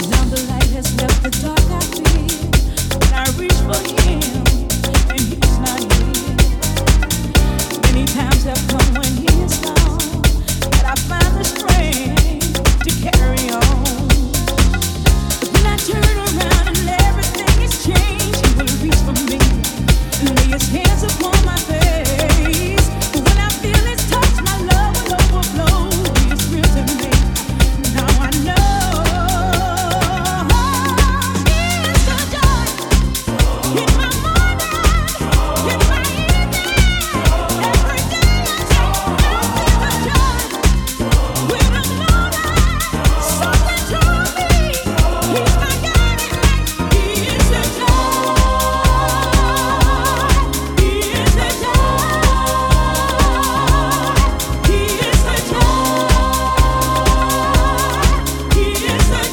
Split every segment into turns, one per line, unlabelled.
Now the light has left the dark I feel. When I reach for him and he's not here. Many times have come when he is gone, yet I find the strength to carry on. But when I turn around and everything is changed, he will reach for me and lay his hands upon my face. But when I feel his touch, my love will overflow. He is real to me. Now I know he is the joy in my morning, in my evening. Every day I feel the joy when I'm lonely. Something told me he's my guiding light. He is the joy. He is the joy. He is the joy. He is the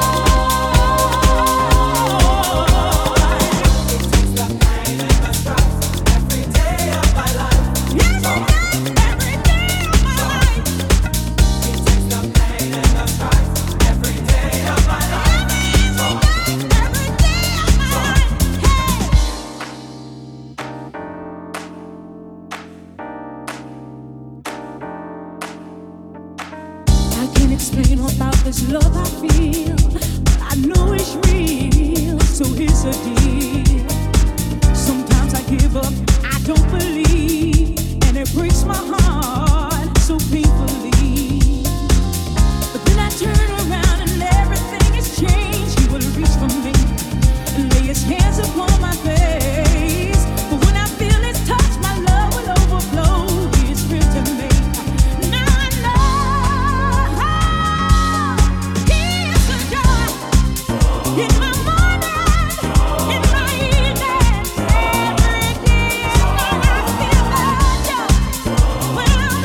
I can't explain about this love I feel, but I know it's real, so here's the deal. Sometimes I give up, I don't believe, and it breaks my heart so painfully. But then I turn around and everything has changed. He will reach for me and lay his hands upon my face. But when I feel his touch, my love will overflow. He is real to me. Now I know he is the joy in my morning, in my evening. Every day I feel the joy when I'm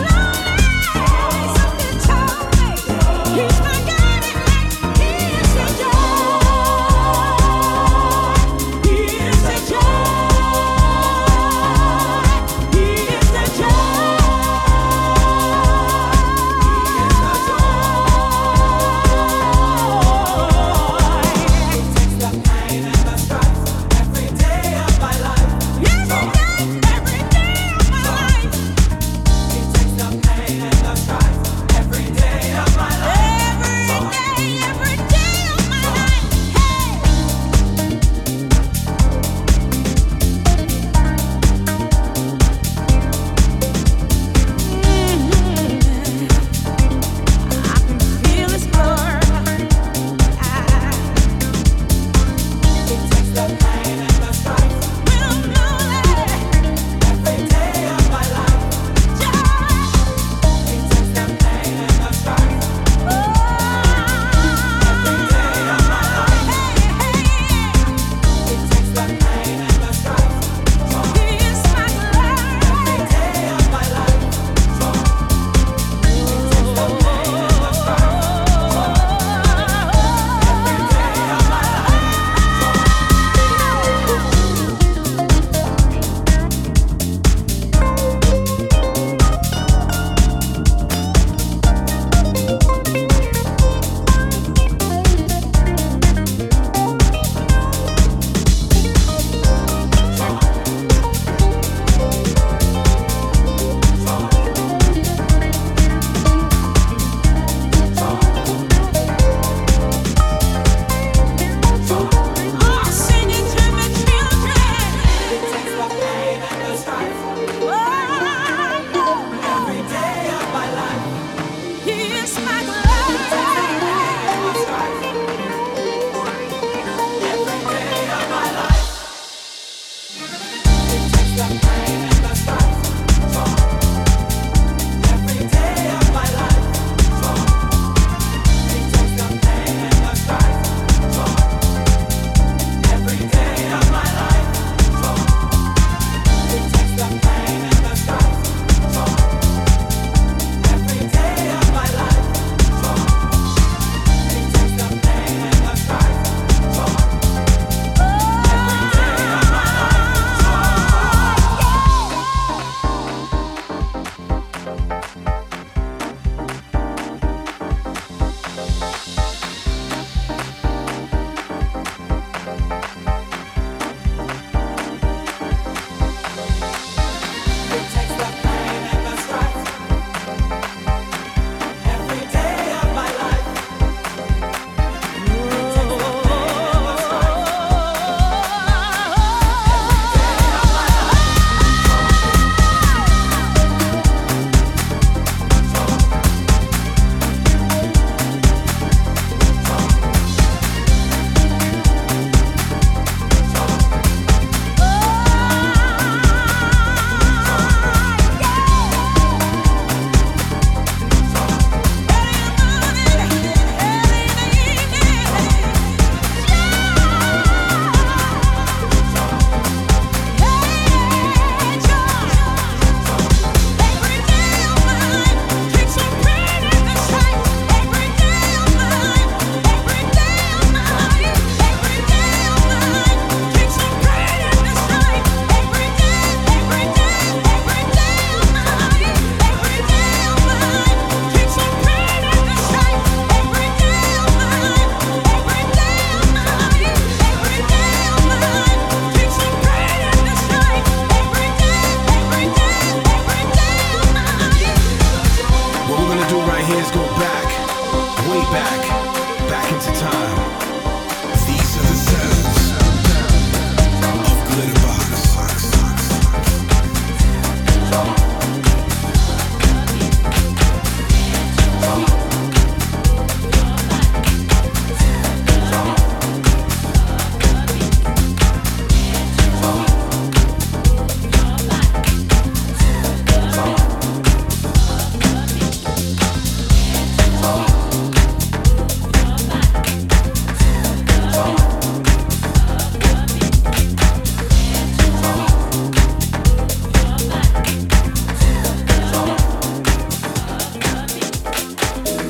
time.